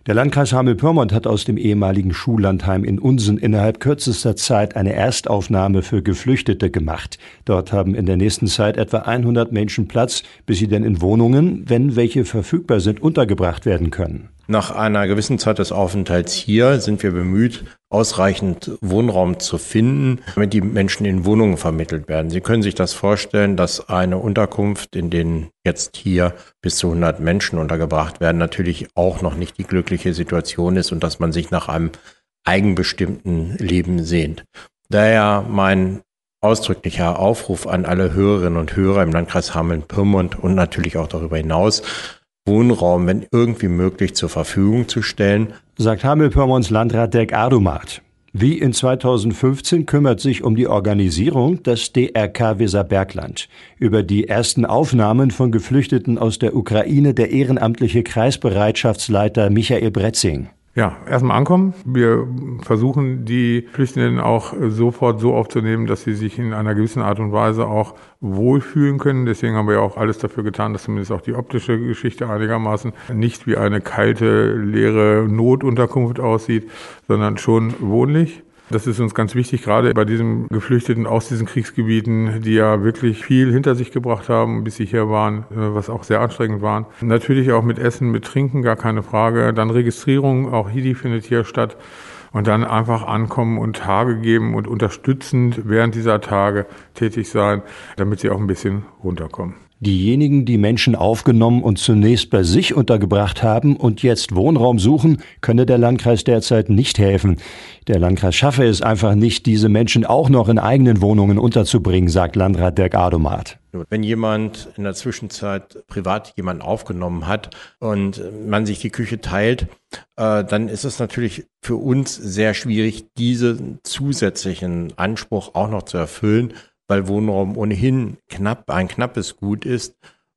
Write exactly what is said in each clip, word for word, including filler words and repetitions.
Der Landkreis Hameln-Pyrmont hat aus dem ehemaligen Schullandheim in Unsen innerhalb kürzester Zeit eine Erstaufnahme für Geflüchtete gemacht. Dort haben in der nächsten Zeit etwa hundert Menschen Platz, bis sie dann in Wohnungen, wenn welche verfügbar sind, untergebracht werden können. Nach einer gewissen Zeit des Aufenthalts hier sind wir bemüht, ausreichend Wohnraum zu finden, damit die Menschen in Wohnungen vermittelt werden. Sie können sich das vorstellen, dass eine Unterkunft, in denen jetzt hier bis zu hundert Menschen untergebracht werden, natürlich auch noch nicht die glückliche Situation ist und dass man sich nach einem eigenbestimmten Leben sehnt. Daher mein ausdrücklicher Aufruf an alle Hörerinnen und Hörer im Landkreis Hameln-Pyrmont und natürlich auch darüber hinaus, Wohnraum, wenn irgendwie möglich, zur Verfügung zu stellen, sagt Hameln-Pyrmonts Landrat Dirk Adomat. Wie in zweitausendfünfzehn kümmert sich um die Organisierung das D R K Weserbergland. Über die ersten Aufnahmen von Geflüchteten aus der Ukraine der ehrenamtliche Kreisbereitschaftsleiter Michael Bretzing. Ja, erstmal ankommen. Wir versuchen, die Flüchtenden auch sofort so aufzunehmen, dass sie sich in einer gewissen Art und Weise auch wohlfühlen können. Deswegen haben wir ja auch alles dafür getan, dass zumindest auch die optische Geschichte einigermaßen nicht wie eine kalte, leere Notunterkunft aussieht, sondern schon wohnlich. Das ist uns ganz wichtig, gerade bei diesen Geflüchteten aus diesen Kriegsgebieten, die ja wirklich viel hinter sich gebracht haben, bis sie hier waren, was auch sehr anstrengend war. Natürlich auch mit Essen, mit Trinken, gar keine Frage. Dann Registrierung, auch die findet hier statt. Und dann einfach ankommen und Tage geben und unterstützend während dieser Tage tätig sein, damit sie auch ein bisschen runterkommen. Diejenigen, die Menschen aufgenommen und zunächst bei sich untergebracht haben und jetzt Wohnraum suchen, könne der Landkreis derzeit nicht helfen. Der Landkreis schaffe es einfach nicht, diese Menschen auch noch in eigenen Wohnungen unterzubringen, sagt Landrat Dirk Adomat. Wenn jemand in der Zwischenzeit privat jemanden aufgenommen hat und man sich die Küche teilt, äh, dann ist es natürlich für uns sehr schwierig, diesen zusätzlichen Anspruch auch noch zu erfüllen, weil Wohnraum ohnehin knapp, ein knappes Gut ist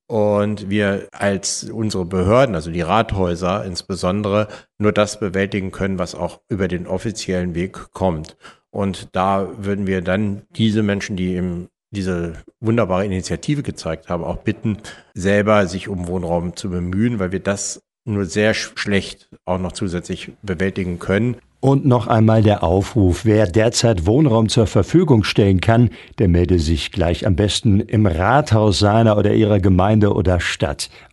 und wir als unsere Behörden, also die Rathäuser insbesondere, nur das bewältigen können, was auch über den offiziellen Weg kommt. Und da würden wir dann diese Menschen, die eben diese wunderbare Initiative gezeigt haben, auch bitten, selber sich um Wohnraum zu bemühen, weil wir das nur sehr schlecht auch noch zusätzlich bewältigen können. Und noch einmal der Aufruf, wer derzeit Wohnraum zur Verfügung stellen kann, der melde sich gleich am besten im Rathaus seiner oder ihrer Gemeinde oder Stadt.